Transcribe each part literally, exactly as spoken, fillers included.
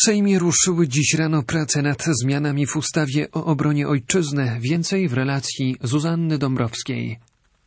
W Sejmie ruszyły dziś rano prace nad zmianami w ustawie o obronie ojczyzny. Więcej w relacji Zuzanny Dąbrowskiej.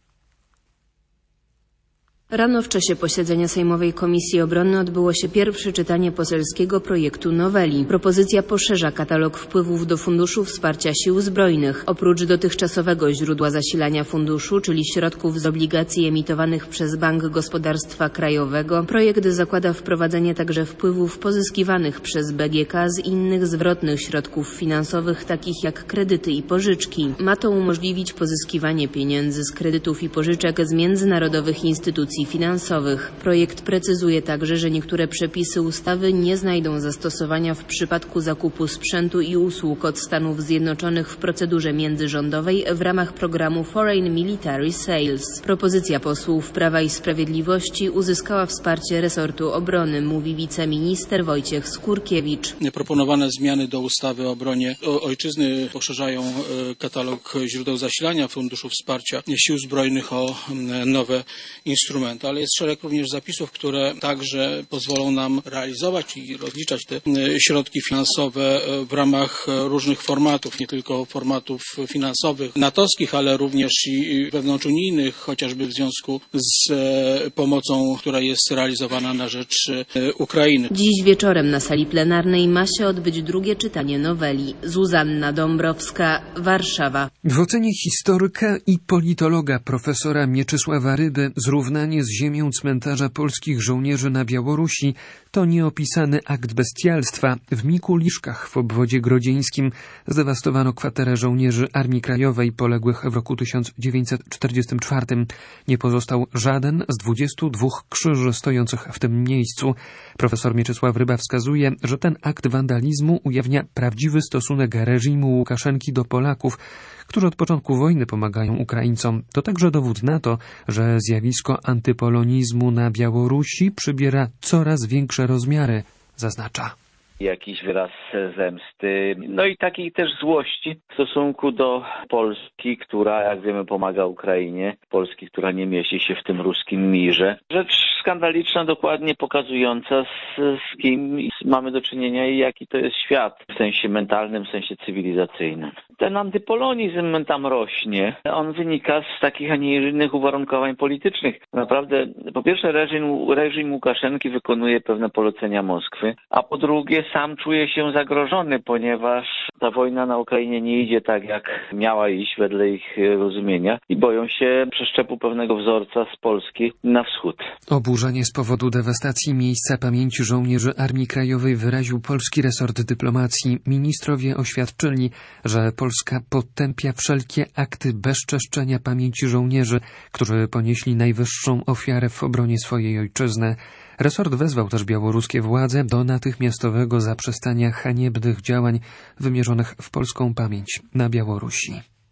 Rano w czasie posiedzenia Sejmowej Komisji Obrony odbyło się pierwsze czytanie poselskiego projektu noweli. Propozycja poszerza katalog wpływów do Funduszu Wsparcia Sił Zbrojnych. Oprócz dotychczasowego źródła zasilania funduszu, czyli środków z obligacji emitowanych przez Bank Gospodarstwa Krajowego, projekt zakłada wprowadzenie także wpływów pozyskiwanych przez B G K z innych zwrotnych środków finansowych, takich jak kredyty i pożyczki. Ma to umożliwić pozyskiwanie pieniędzy z kredytów i pożyczek z międzynarodowych instytucji finansowych. Projekt precyzuje także, że niektóre przepisy ustawy nie znajdą zastosowania w przypadku zakupu sprzętu i usług od Stanów Zjednoczonych w procedurze międzyrządowej w ramach programu Foreign Military Sales. Propozycja posłów Prawa i Sprawiedliwości uzyskała wsparcie resortu obrony, mówi wiceminister Wojciech Skurkiewicz. Proponowane zmiany do ustawy o obronie ojczyzny poszerzają katalog źródeł zasilania Funduszu Wsparcia Sił Zbrojnych o nowe instrumenty. Ale jest szereg również zapisów, które także pozwolą nam realizować i rozliczać te środki finansowe w ramach różnych formatów, nie tylko formatów finansowych natowskich, ale również i wewnątrzunijnych, chociażby w związku z pomocą, która jest realizowana na rzecz Ukrainy. Dziś wieczorem na sali plenarnej ma się odbyć drugie czytanie noweli. Zuzanna Dąbrowska, Warszawa. W ocenie historyka i politologa profesora Mieczysława Ryby zrównanie z ziemią cmentarza polskich żołnierzy na Białorusi to nieopisany akt bestialstwa. W Mikuliszkach w obwodzie grodzieńskim zdewastowano kwaterę żołnierzy Armii Krajowej poległych w roku tysiąc dziewięćset czterdziestym czwartym. Nie pozostał żaden z dwudziestu dwóch krzyży stojących w tym miejscu. Profesor Mieczysław Ryba wskazuje, że ten akt wandalizmu ujawnia prawdziwy stosunek reżimu Łukaszenki do Polaków, którzy od początku wojny pomagają Ukraińcom. To także dowód na to, że zjawisko antypolonizmu na Białorusi przybiera coraz większe rozmiary, zaznacza. Jakiś wyraz zemsty, no i takiej też złości w stosunku do Polski, która, jak wiemy, pomaga Ukrainie. Polski, która nie mieści się w tym ruskim mirze. Rzecz skandaliczna, dokładnie pokazująca, z, z kim mamy do czynienia i jaki to jest świat w sensie mentalnym, w sensie cywilizacyjnym. Ten antypolonizm tam rośnie. On wynika z takich, a nie innych uwarunkowań politycznych. Naprawdę, po pierwsze, reżim, reżim Łukaszenki wykonuje pewne polecenia Moskwy, a po drugie, sam czuje się zagrożony, ponieważ ta wojna na Ukrainie nie idzie tak, jak miała iść wedle ich rozumienia i boją się przeszczepu pewnego wzorca z Polski na wschód. Oburzenie z powodu dewastacji miejsca pamięci żołnierzy Armii Krajowej wyraził polski resort dyplomacji. Ministrowie oświadczyli, że Polska potępia wszelkie akty bezczeszczenia pamięci żołnierzy, którzy ponieśli najwyższą ofiarę w obronie swojej ojczyzny. Resort wezwał też białoruskie władze do natychmiastowego zaprzestania haniebnych działań wymierzonych w polską pamięć na Białorusi.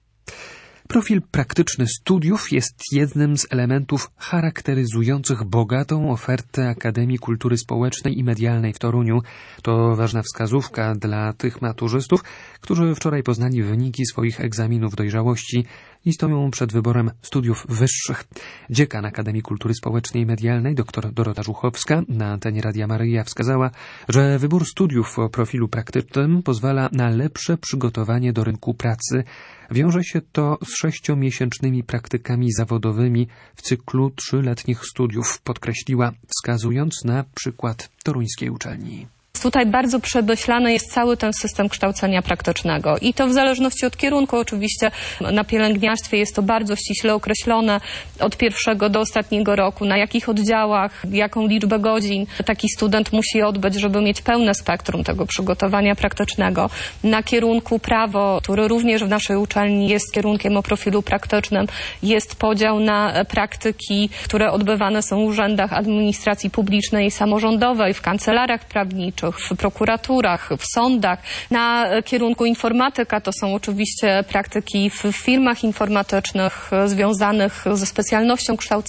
Profil praktyczny studiów jest jednym z elementów charakteryzujących bogatą ofertę Akademii Kultury Społecznej i Medialnej w Toruniu. To ważna wskazówka dla tych maturzystów, którzy wczoraj poznali wyniki swoich egzaminów dojrzałości i stoją przed wyborem studiów wyższych. Dziekan Akademii Kultury Społecznej i Medialnej, dr Dorota Żuchowska, na antenie Radia Maryja wskazała, że wybór studiów o profilu praktycznym pozwala na lepsze przygotowanie do rynku pracy. Wiąże się to z sześciomiesięcznymi praktykami zawodowymi w cyklu trzyletnich studiów, podkreśliła, wskazując na przykład toruńskiej uczelni. Tutaj bardzo przemyślany jest cały ten system kształcenia praktycznego i to w zależności od kierunku oczywiście. Na pielęgniarstwie jest to bardzo ściśle określone od pierwszego do ostatniego roku, na jakich oddziałach, jaką liczbę godzin taki student musi odbyć, żeby mieć pełne spektrum tego przygotowania praktycznego. Na kierunku prawo, który również w naszej uczelni jest kierunkiem o profilu praktycznym, jest podział na praktyki, które odbywane są w urzędach administracji publicznej i samorządowej, w kancelariach prawniczych, w prokuraturach, w sądach. Na kierunku informatyka to są oczywiście praktyki w firmach informatycznych związanych ze specjalnością kształcenia.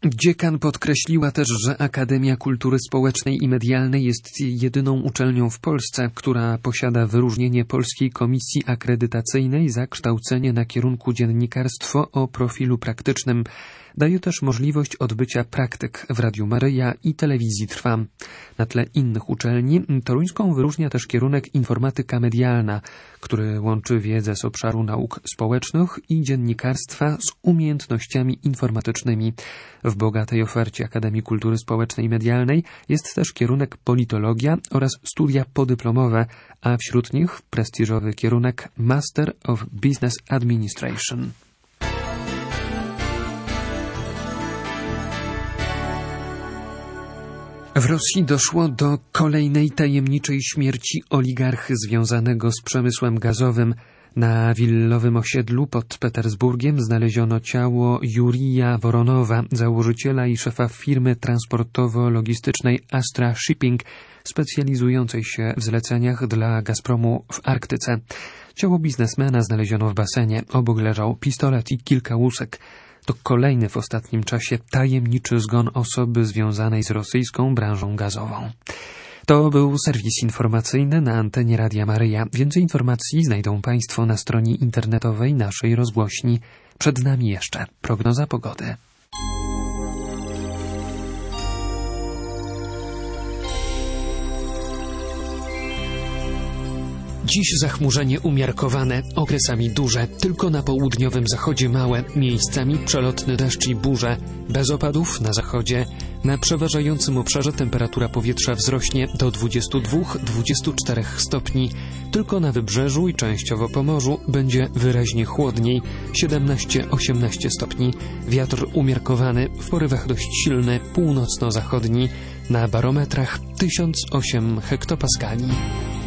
Dziekan podkreśliła też, że Akademia Kultury Społecznej i Medialnej jest jedyną uczelnią w Polsce, która posiada wyróżnienie Polskiej Komisji Akredytacyjnej za kształcenie na kierunku dziennikarstwo o profilu praktycznym. Daje też możliwość odbycia praktyk w Radiu Maryja i Telewizji Trwam. Na tle innych uczelni toruńską wyróżnia też kierunek informatyka medialna, który łączy wiedzę z obszaru nauk społecznych i dziennikarstwa z umiejętnościami informatycznymi. W bogatej ofercie Akademii Kultury Społecznej i Medialnej jest też kierunek politologia oraz studia podyplomowe, a wśród nich prestiżowy kierunek Master of Business Administration. W Rosji doszło do kolejnej tajemniczej śmierci oligarchy związanego z przemysłem gazowym. Na willowym osiedlu pod Petersburgiem znaleziono ciało Jurija Woronowa, założyciela i szefa firmy transportowo-logistycznej Astra Shipping, specjalizującej się w zleceniach dla Gazpromu w Arktyce. Ciało biznesmena znaleziono w basenie. Obok leżał pistolet i kilka łusek. To kolejny w ostatnim czasie tajemniczy zgon osoby związanej z rosyjską branżą gazową. To był serwis informacyjny na antenie Radia Maryja. Więcej informacji znajdą Państwo na stronie internetowej naszej rozgłośni. Przed nami jeszcze prognoza pogody. Dziś zachmurzenie umiarkowane, okresami duże, tylko na południowym zachodzie małe, miejscami przelotny deszcz i burze, bez opadów na zachodzie. Na przeważającym obszarze temperatura powietrza wzrośnie do dwudziestu dwóch do dwudziestu czterech stopni. Tylko na wybrzeżu i częściowo Pomorzu będzie wyraźnie chłodniej, siedemnaście do osiemnastu stopni. Wiatr umiarkowany, w porywach dość silny, północno-zachodni, na barometrach tysiąc osiem hektopaskali.